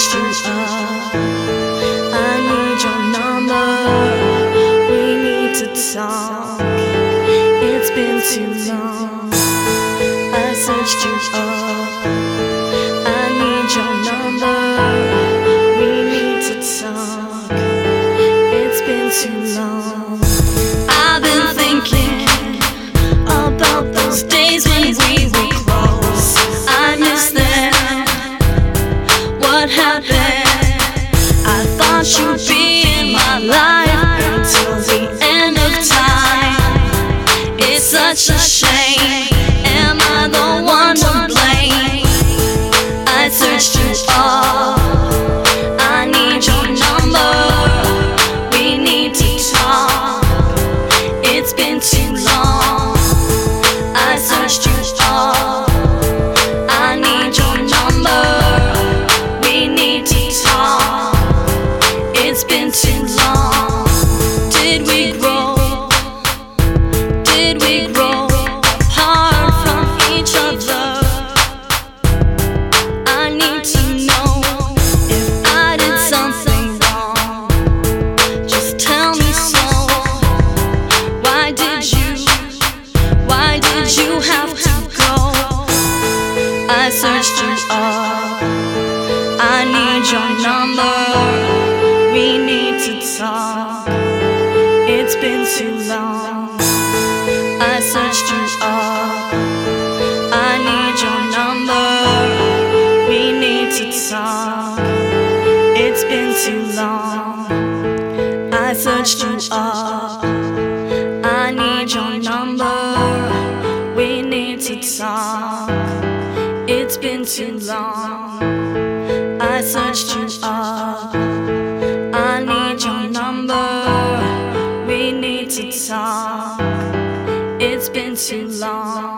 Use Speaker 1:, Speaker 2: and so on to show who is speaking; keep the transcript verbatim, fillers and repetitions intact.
Speaker 1: searched you up. I need your number. We need to talk. It's been too long. I searched you up. I need your number. We need to talk. It's been too long. I've been thinking about those days when we were close. I miss them. What happened? I thought you'd be in my life until the end of time. It's such a shame. Am I the one to blame? I searched you all. I need your number. We need to talk. It's been too long. I searched you all. I need your number. We need to talk. It's been too long. Did we grow? Did we grow apart from each other? I need to know if I did something wrong. Just tell me so. Why did you? Why did you have to go? I searched you up. I need your number. We need to talk. It's been too long. I searched you up. I need your number. We need to talk. It's been too long. I searched you up. I need your number. We need to talk. It's been too long. I searched you up. I need your number. We need to talk. It's been too long.